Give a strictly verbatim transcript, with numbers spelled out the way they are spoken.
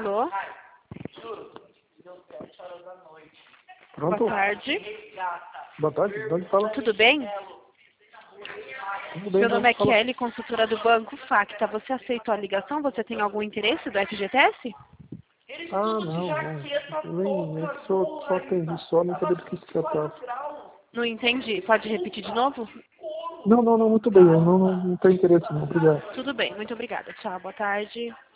Alô? Pronto? Boa tarde. Boa tarde, de onde fala? Tudo bem? Tudo bem, Meu de nome é onde fala? Kelly, consultora do Banco Facta. Você aceitou a ligação? Você tem algum interesse do F G T S? Ah, não, não. Nem, é que só, só atendi só, não sabia do que se tratava. Não entendi. Pode repetir de novo? Não, não, não, muito bem, eu não, não, não tenho interesse não, obrigado. Tudo bem, muito obrigada. Tchau, boa tarde.